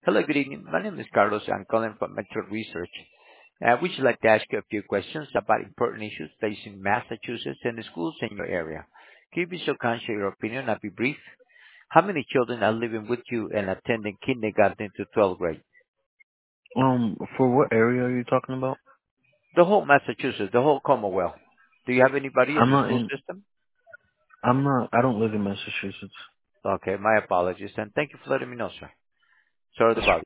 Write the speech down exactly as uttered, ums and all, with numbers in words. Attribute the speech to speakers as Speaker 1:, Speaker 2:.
Speaker 1: Hello, good evening. My name is Carlos. I'm calling from Metro Research. Uh, we should like to ask you a few questions about important issues facing Massachusetts and the schools in your area. Can you be so kind to share your opinion? I'll be brief. How many children are living with you and attending kindergarten to twelfth grade?
Speaker 2: Um, for what area are you talking about?
Speaker 1: The whole Massachusetts, the whole Commonwealth. Do you have anybody in
Speaker 2: I'm
Speaker 1: the
Speaker 2: not
Speaker 1: school
Speaker 2: in.
Speaker 1: system?
Speaker 2: I'm not. I don't live in Massachusetts.
Speaker 1: Okay, my apologies, and thank you for letting me know, sir. Sorry to bother you.